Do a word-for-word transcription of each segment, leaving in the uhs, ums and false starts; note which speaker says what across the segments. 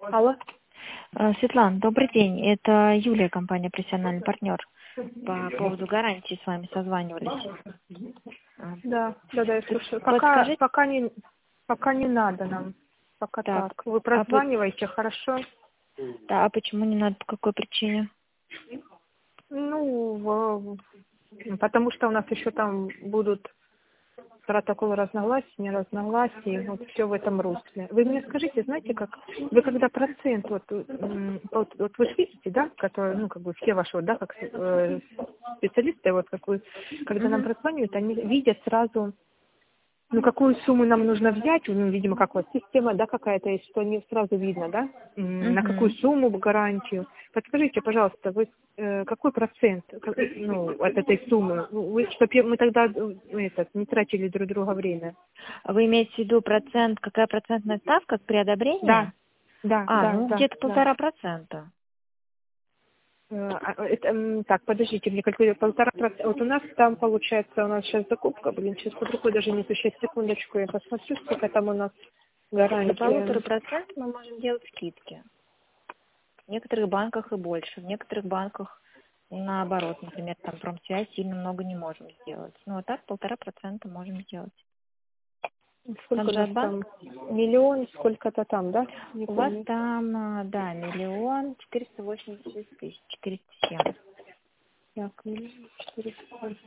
Speaker 1: Алло.
Speaker 2: Э, Светлана, добрый день. Это Юлия, компания «Профессиональный партнер». По поводу гарантии с вами созванивались. А,
Speaker 1: Да, да, да, я слушаю. Пока,
Speaker 2: Подскажите,
Speaker 1: пока не, пока не надо нам. Пока
Speaker 2: так,
Speaker 1: так. Вы
Speaker 2: а, по-
Speaker 1: прозваниваете, хорошо?
Speaker 2: да, а почему не надо, по какой причине?
Speaker 1: Ну, в- в- потому что у нас еще там будут протоколы разногласий, не разногласий, вот все в этом русле. Вы мне скажите, знаете, как вы когда процент, вот, м, вот, вот вы ж видите, да, которые, ну, как бы все ваши, вот, да, как э, специалисты, вот как вы, когда нам
Speaker 2: Мгм.
Speaker 1: прозванивают, они видят сразу. Ну, какую сумму нам нужно взять, ну, видимо, как вот система, да, какая-то есть, что не сразу видно, да, М, на какую
Speaker 2: Мгм.
Speaker 1: сумму гарантию. Подскажите, пожалуйста, вы э, какой процент, как- ну, от этой суммы, Ну, вы, чтобы мы тогда э, этот, не тратили друг друга время?
Speaker 2: Вы имеете в виду процент, какая процентная ставка при
Speaker 1: Да,
Speaker 2: одобрении?
Speaker 1: да,
Speaker 2: А,
Speaker 1: да,
Speaker 2: ну
Speaker 1: да,
Speaker 2: где-то
Speaker 1: да.
Speaker 2: полтора процента.
Speaker 1: Э, а, это, м, так, подождите, мне какой полтора процента. Вот у нас там получается, у нас сейчас закупка, блин, сейчас под рукой даже нету, сейчас секундочку, я посмотрю, сколько там у нас
Speaker 2: До полутора
Speaker 1: гарантия.
Speaker 2: процентов мы можем делать скидки. В некоторых банках и больше, в некоторых банках наоборот, например, там промсвязь сильно много не можем сделать. Ну, а так полтора процента можем сделать. Там
Speaker 1: Сколько у
Speaker 2: же
Speaker 1: нас
Speaker 2: от
Speaker 1: там?
Speaker 2: банка.
Speaker 1: Миллион, сколько-то там, да? Не
Speaker 2: У вас
Speaker 1: помню.
Speaker 2: там, а, да, миллион четыреста восемьдесят шесть тысяч, четыреста семь.
Speaker 1: Так, миллион четыреста.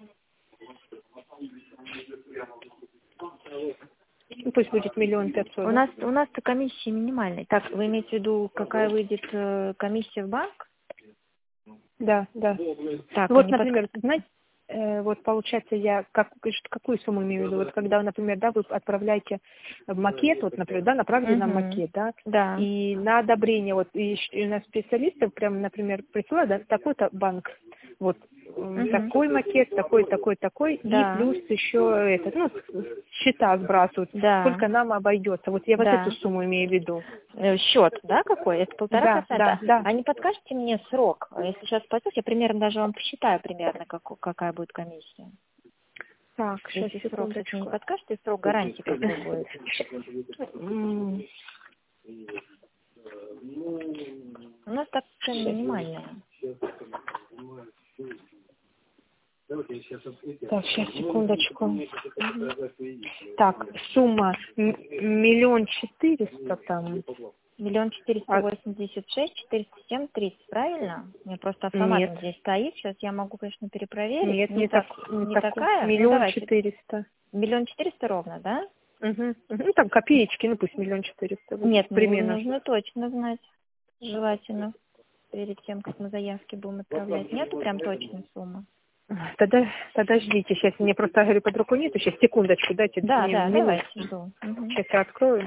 Speaker 1: Ну, пусть будет миллион
Speaker 2: У
Speaker 1: пятьсот, да?
Speaker 2: нас, у нас-то комиссия минимальная. Так, вы имеете в виду, какая выйдет э, комиссия в банк?
Speaker 1: Да, да.
Speaker 2: Так, а
Speaker 1: Вот,
Speaker 2: не под...
Speaker 1: например, знаете, э, вот получается, я как, какую сумму имею в виду? Вот когда, например, да, вы отправляете в макет, вот, например, да, направили нам
Speaker 2: Угу.
Speaker 1: макет, да,
Speaker 2: Да.
Speaker 1: и на одобрение, вот, и, ш- и у нас специалисты прям, например, присылают, да, такой-то банк, вот, м,
Speaker 2: Угу.
Speaker 1: такой макет, такой, такой, такой, и
Speaker 2: Да.
Speaker 1: плюс еще этот, ну, с- счета сбрасывают,
Speaker 2: Да.
Speaker 1: сколько нам обойдется. Вот я вот эту
Speaker 2: Да.
Speaker 1: сумму имею в виду.
Speaker 2: Э, Счет, да, какой? Это полтора
Speaker 1: Да, да,
Speaker 2: процента.
Speaker 1: да.
Speaker 2: А не подскажете мне срок? А Если сейчас платить, я примерно даже вам посчитаю примерно, как, какая будет комиссия.
Speaker 1: Так, сейчас,
Speaker 2: Если срок сейчас мне не
Speaker 1: секундочку.
Speaker 2: подскажете, срок гарантии какой будет?
Speaker 1: М,
Speaker 2: У нас так цены
Speaker 1: щас.
Speaker 2: минимальные.
Speaker 1: Так, сейчас, секундочку.
Speaker 2: Мгм.
Speaker 1: Так, сумма м- миллион четыреста там.
Speaker 2: Миллион четыреста
Speaker 1: А,
Speaker 2: восемьдесят шесть, четыреста семь, тридцать, правильно? У меня просто
Speaker 1: нет,
Speaker 2: автоматом здесь стоит. Сейчас я могу, конечно, перепроверить.
Speaker 1: нет,
Speaker 2: Не
Speaker 1: не так,
Speaker 2: так,
Speaker 1: не
Speaker 2: не
Speaker 1: такой.
Speaker 2: такая. Ну,
Speaker 1: Миллион
Speaker 2: давайте.
Speaker 1: четыреста.
Speaker 2: Миллион четыреста ровно, да?
Speaker 1: Угу. Ну, там копеечки, ну пусть миллион четыреста будет,
Speaker 2: Нет, ну,
Speaker 1: примерно.
Speaker 2: нужно точно знать. Желательно. Перед тем, как мы заявки будем отправлять. Нету прям точной суммы?
Speaker 1: Тогда, подождите, сейчас мне просто, говорю, под рукой нету, сейчас, секундочку, дайте
Speaker 2: Да,
Speaker 1: мне
Speaker 2: да,
Speaker 1: минутку.
Speaker 2: давайте, жду. Мгм.
Speaker 1: Сейчас я открою.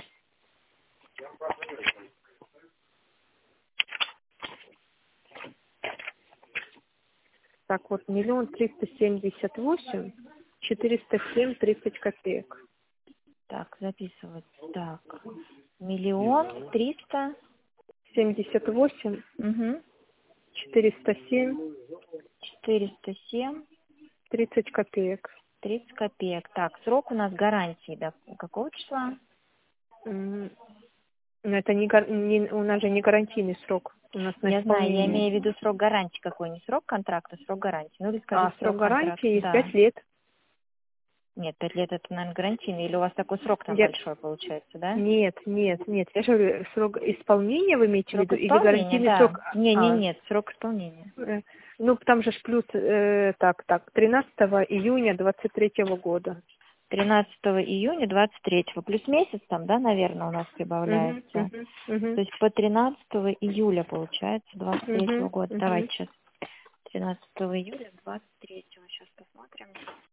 Speaker 1: Так, вот, миллион триста семьдесят восемь, четыреста семь, тридцать копеек.
Speaker 2: Так, записывать. Так, миллион триста.
Speaker 1: Семьдесят восемь,
Speaker 2: Угу.
Speaker 1: четыреста семь,
Speaker 2: Четыреста семь,
Speaker 1: тридцать копеек.
Speaker 2: тридцать копеек. Так, срок у нас гарантии до какого числа?
Speaker 1: М, Но это не, гар- не- у нас же не гарантийный срок. У нас на
Speaker 2: Я знаю, я
Speaker 1: исполнение.
Speaker 2: имею в виду срок гарантии какой, не срок контракта, срок гарантии. Ну или
Speaker 1: А
Speaker 2: скажите
Speaker 1: срок
Speaker 2: срок контракта.
Speaker 1: гарантии
Speaker 2: Да.
Speaker 1: пять лет.
Speaker 2: Нет, пять лет это, наверное, гарантийный. Или у вас такой срок там
Speaker 1: Я...
Speaker 2: большой получается, да?
Speaker 1: Нет, нет, нет. Я же говорю, срок исполнения вы имеете в
Speaker 2: Срок
Speaker 1: виду или
Speaker 2: исполнения,
Speaker 1: гарантийный
Speaker 2: да.
Speaker 1: срок?
Speaker 2: Не, не,
Speaker 1: А,
Speaker 2: нет, срок исполнения.
Speaker 1: э, ну, там же ж плюс, э, так, так, тринадцатого июня двадцать третьего года.
Speaker 2: тринадцатого июня двадцать третьего. Плюс месяц там, да, наверное, у нас
Speaker 1: Угу,
Speaker 2: прибавляется.
Speaker 1: угу, угу,
Speaker 2: То есть по тринадцатого июля получается двадцать третьего
Speaker 1: угу,
Speaker 2: года.
Speaker 1: угу.
Speaker 2: Давайте сейчас. тринадцатого июля двадцать третьего. Сейчас посмотрим.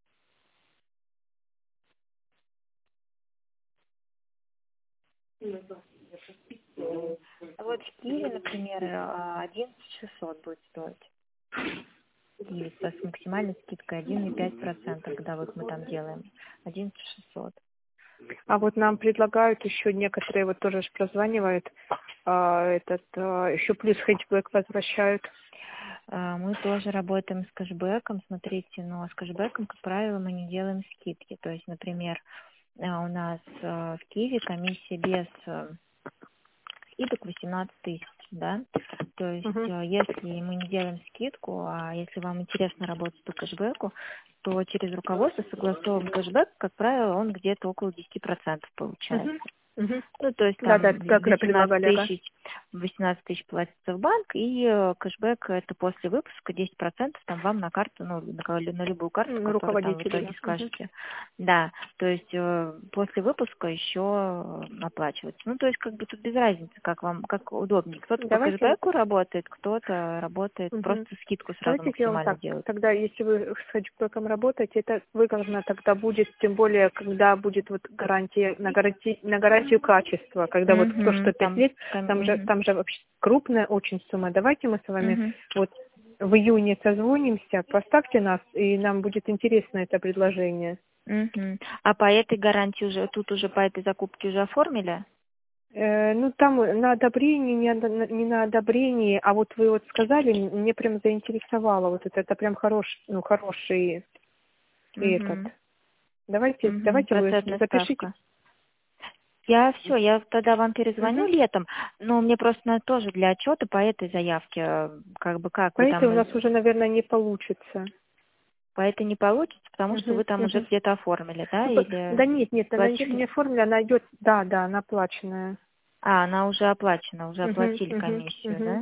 Speaker 2: А вот в Киеве, например, а, одиннадцать шестьсот будет стоить. В Киеве с максимальной скидкой один и пять процентов, когда вот мы там делаем. одиннадцать шестьсот.
Speaker 1: А вот нам предлагают еще некоторые, вот тоже ж прозванивают, а, этот, а, еще плюс хэтчбэк возвращают.
Speaker 2: А, Мы тоже работаем с кэшбэком, смотрите, но с кэшбэком, как правило, мы не делаем скидки. То есть, например, а, у нас а, в Киеве комиссия без а, и до восемнадцать тысяч, да. То есть,
Speaker 1: Мгм.
Speaker 2: э, если мы не делаем скидку, а если вам интересно работать по кэшбэку, то через руководство согласован кэшбэк, как правило, он где-то около десять процентов получается.
Speaker 1: Мгм. Мгм.
Speaker 2: Ну, то есть
Speaker 1: Да, да,
Speaker 2: там
Speaker 1: это когда
Speaker 2: восемнадцать
Speaker 1: предлагали, ага.
Speaker 2: тысяч, восемнадцать тысяч платится в банк, и э, кэшбэк это после выпуска десять процентов там вам на карту, ну, на, ка- на любую карту,
Speaker 1: М,
Speaker 2: которую там в
Speaker 1: руководители,
Speaker 2: итоге
Speaker 1: да. Мгм.
Speaker 2: скажете. Да, то есть э, после выпуска еще э, оплачивается. Ну, то есть как бы тут без разницы, как вам, как удобнее. Кто-то по
Speaker 1: Давайте,
Speaker 2: кэшбэку работает, кто-то работает,
Speaker 1: мгм.
Speaker 2: просто скидку сразу
Speaker 1: Давайте сделаем
Speaker 2: максимально
Speaker 1: так.
Speaker 2: делает.
Speaker 1: Тогда, если вы с хэтчбеком работаете, это выгодно тогда будет, тем более, когда будет вот гарантия, на, гаранти, на гарантию качества, когда вот то, что
Speaker 2: Угу,
Speaker 1: пять
Speaker 2: там,
Speaker 1: лет,
Speaker 2: ком-
Speaker 1: там же,
Speaker 2: мгм,
Speaker 1: там же вообще крупная очень сумма. Давайте мы с вами
Speaker 2: мгм.
Speaker 1: вот в июне созвонимся, поставьте нас, и нам будет интересно это предложение.
Speaker 2: Мгм. А по этой гарантии уже, тут уже по этой закупке уже оформили?
Speaker 1: Э, ну, там на одобрении, не, на- не на одобрении, а вот вы вот сказали, мне прям заинтересовало вот это, это прям хорош, ну, хороший и этот.
Speaker 2: Угу.
Speaker 1: Давайте,
Speaker 2: Угу.
Speaker 1: давайте вы
Speaker 2: Процентная
Speaker 1: запишите.
Speaker 2: ставка. Я все, я тогда вам перезвоню
Speaker 1: Мгм.
Speaker 2: летом, но мне просто надо тоже для отчета по этой заявке, э, как бы как
Speaker 1: По
Speaker 2: вы
Speaker 1: этой у
Speaker 2: там,
Speaker 1: нас
Speaker 2: из-
Speaker 1: уже, наверное, не получится.
Speaker 2: по этой не получится, потому что
Speaker 1: Мгм,
Speaker 2: вы там уже
Speaker 1: мгм.
Speaker 2: где-то оформили, да,
Speaker 1: Ну, по-
Speaker 2: или
Speaker 1: да нет, нет, она ничего
Speaker 2: платили?
Speaker 1: не оформлена, она идет, да, да, она оплаченная.
Speaker 2: А, она уже оплачена, уже
Speaker 1: Мгм,
Speaker 2: оплатили
Speaker 1: мгм,
Speaker 2: комиссию,
Speaker 1: мгм,
Speaker 2: да?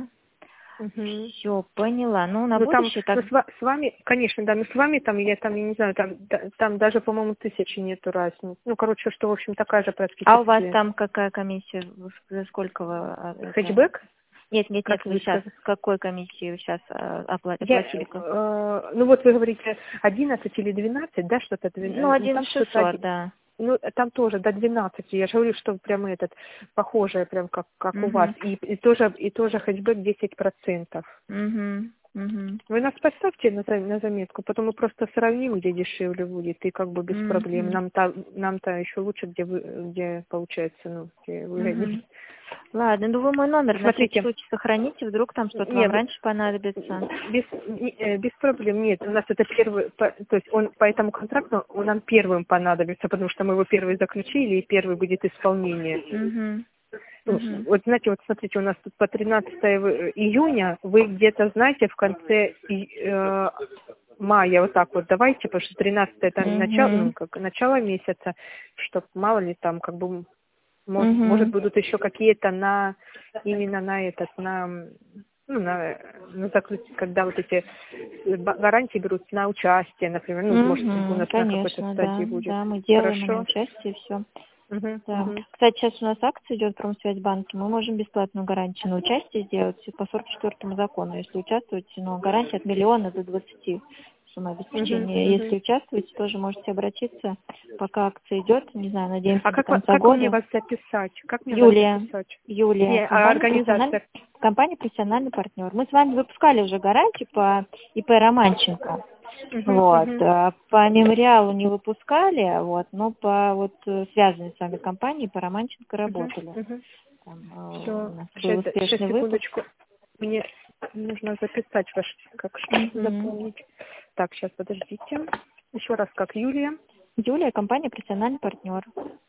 Speaker 1: мгм.
Speaker 2: Все, поняла. Ну, на
Speaker 1: Ну там,
Speaker 2: будущее
Speaker 1: ну
Speaker 2: так.
Speaker 1: с, ва- с вами, конечно, да, но с вами там, я там, я не знаю, там, да- там даже, по-моему, тысячи нету разницы. Ну, короче, что, в общем, такая же
Speaker 2: А у вас
Speaker 1: практически.
Speaker 2: там какая комиссия? Вы За сколько вы а, это?
Speaker 1: Хэтчбэк,
Speaker 2: Нет, нет, нет,
Speaker 1: как
Speaker 2: вы
Speaker 1: вы
Speaker 2: сейчас
Speaker 1: сказали.
Speaker 2: с какой комиссией вы сейчас
Speaker 1: Я,
Speaker 2: оплатили?
Speaker 1: э, ну вот вы говорите одиннадцать или двенадцать, да, что-то,
Speaker 2: Ну,
Speaker 1: двен- ну
Speaker 2: один
Speaker 1: там что-то,
Speaker 2: шестьсот,
Speaker 1: один-
Speaker 2: да.
Speaker 1: ну там тоже до двенадцати, я же говорю, что прямо этот, похожее прям как, как у вас,
Speaker 2: Угу.
Speaker 1: и, и тоже, и тоже хэтчбэк десять процентов.
Speaker 2: Угу. Угу.
Speaker 1: Вы нас поставьте на, за- на заметку, потом мы просто сравним, где дешевле будет, и как бы без проблем.
Speaker 2: Угу.
Speaker 1: Нам-то, нам-то еще лучше, где, вы, где получается, ну, где выгоднее.
Speaker 2: Угу. Ладно, ну вы мой номер на всякий
Speaker 1: Смотрите,
Speaker 2: случай сохраните, вдруг там что-то
Speaker 1: не,
Speaker 2: вам
Speaker 1: вы-
Speaker 2: раньше понадобится.
Speaker 1: без, не- э, без проблем, нет, у нас это первый, по- то есть он по этому контракту он нам первым понадобится, потому что мы его первый заключили, и первый будет исполнение.
Speaker 2: Угу.
Speaker 1: Ну,
Speaker 2: Угу.
Speaker 1: вот знаете, вот смотрите, у нас тут по тринадцатое в- июня, вы где-то знаете в конце и- э, мая, вот так вот давайте, потому что тринадцатое это начало, ну,
Speaker 2: Угу.
Speaker 1: как начало месяца, чтоб мало ли там, как бы, может, может
Speaker 2: Угу.
Speaker 1: будут еще какие-то на, именно на этот, на, ну, на, на заключ- когда вот эти э, ба- гарантии берут на участие, например, ну, может, у
Speaker 2: Угу.
Speaker 1: нас на какой-то
Speaker 2: Конечно,
Speaker 1: стадии
Speaker 2: да.
Speaker 1: будет.
Speaker 2: Да, мы делаем и на
Speaker 1: Хорошо?
Speaker 2: участие, все.
Speaker 1: Угу,
Speaker 2: Да.
Speaker 1: угу.
Speaker 2: Кстати, сейчас у нас акция идет в Промсвязьбанке. Мы можем бесплатную гарантию на участие сделать по сорок четвёртому закону. Если участвуете, но гарантия от миллиона до двадцати сумма
Speaker 1: Угу,
Speaker 2: обеспечения.
Speaker 1: угу.
Speaker 2: Если участвуете, тоже можете обратиться, пока акция идет. Не знаю, надеемся
Speaker 1: А
Speaker 2: до
Speaker 1: как, ва-
Speaker 2: конца
Speaker 1: как мне
Speaker 2: года.
Speaker 1: вас записать? Как мне вас
Speaker 2: Юлия.
Speaker 1: записать?
Speaker 2: Юлия.
Speaker 1: Не, а
Speaker 2: Компания профессиональный,
Speaker 1: организация.
Speaker 2: компания профессиональный партнер. Мы с вами выпускали уже гарантию по ИП Романченко.
Speaker 1: Угу,
Speaker 2: Вот.
Speaker 1: угу,
Speaker 2: а По мемориалу не выпускали, вот, но по вот э, связанной с вами компании по Романченко
Speaker 1: угу,
Speaker 2: работали.
Speaker 1: угу.
Speaker 2: Там, э, у
Speaker 1: Все,
Speaker 2: нас был
Speaker 1: сейчас, сейчас,
Speaker 2: успешный выпуск.
Speaker 1: секундочку. Мне нужно записать ваш, как что
Speaker 2: Мгм.
Speaker 1: запомнить. Так, сейчас, подождите. Еще раз, как Юлия.
Speaker 2: Юлия, компания профессиональный партнер.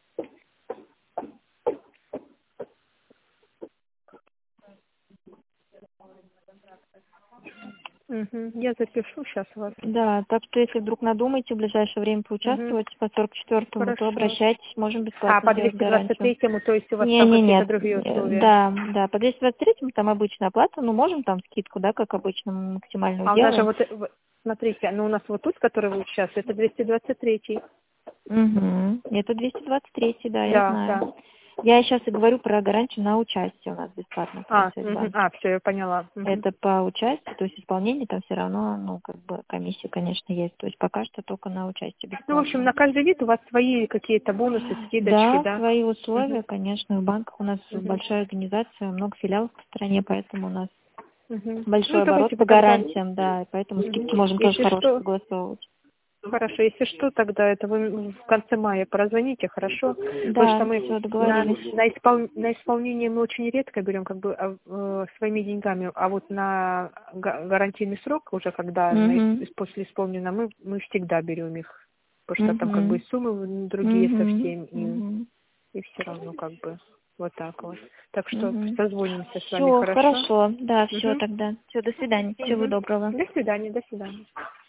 Speaker 1: Угу. Я запишу сейчас вас.
Speaker 2: Да, так что если вдруг надумаете в ближайшее время
Speaker 1: Угу.
Speaker 2: поучаствовать по сорок четвёртому, то
Speaker 1: Хорошо.
Speaker 2: обращайтесь, можем
Speaker 1: А
Speaker 2: бесплатно
Speaker 1: по
Speaker 2: сделать
Speaker 1: двести двадцать
Speaker 2: гарантию.
Speaker 1: третьему, то есть у вас
Speaker 2: Не,
Speaker 1: там
Speaker 2: не,
Speaker 1: какие-то
Speaker 2: нет.
Speaker 1: другие
Speaker 2: Э,
Speaker 1: условия?
Speaker 2: Да, да, по двести двадцать третьему там обычная оплата, ну, можем там скидку, да, как обычно, мы максимальную
Speaker 1: А у нас же
Speaker 2: делаем.
Speaker 1: вот, э, вот, смотрите, ну у нас вот тут, который вы сейчас, это двести двадцать третий.
Speaker 2: Угу. Это двести двадцать три, да, я
Speaker 1: Да,
Speaker 2: знаю.
Speaker 1: да.
Speaker 2: Я сейчас и говорю про гарантию на участие у нас бесплатно в
Speaker 1: А, мгм.
Speaker 2: Промсвязьбанке.
Speaker 1: А, все, я поняла. Мгм.
Speaker 2: Это по участию, то есть исполнение там все равно, ну, как бы комиссия, конечно, есть. То есть пока что только на участие
Speaker 1: Ну, в общем,
Speaker 2: бесплатно.
Speaker 1: на каждый вид у вас свои какие-то бонусы, скидочки,
Speaker 2: Да,
Speaker 1: да?
Speaker 2: свои
Speaker 1: Мгм.
Speaker 2: условия, конечно, в банках у нас
Speaker 1: Мгм.
Speaker 2: большая организация, много филиалов по стране, поэтому у нас
Speaker 1: Мгм. Ну,
Speaker 2: большой оборот
Speaker 1: давайте
Speaker 2: по
Speaker 1: вы тогда,
Speaker 2: гарантиям, да, и поэтому
Speaker 1: мгм.
Speaker 2: скидки можем тоже
Speaker 1: Если
Speaker 2: хорошие
Speaker 1: что,
Speaker 2: согласовывать.
Speaker 1: хорошо, если что, тогда это вы в конце мая прозвоните, хорошо? Потому что
Speaker 2: Да,
Speaker 1: мы
Speaker 2: все,
Speaker 1: на,
Speaker 2: договорились.
Speaker 1: на, испол- на исполнение мы очень редко берем как бы а, э, своими деньгами, а вот на га- гарантийный срок уже, когда на
Speaker 2: Угу.
Speaker 1: ис- после исполнено, мы, мы всегда берем их, потому что там как бы
Speaker 2: Угу.
Speaker 1: и суммы другие
Speaker 2: Угу.
Speaker 1: совсем, и,
Speaker 2: Угу.
Speaker 1: и все равно как бы. Вот так вот. Так что
Speaker 2: Мгм.
Speaker 1: созвонимся с вами,
Speaker 2: Все,
Speaker 1: хорошо?
Speaker 2: хорошо. Да, все
Speaker 1: Мгм.
Speaker 2: тогда. Все, до свидания. Всего
Speaker 1: Мгм.
Speaker 2: доброго.
Speaker 1: До свидания, до свидания.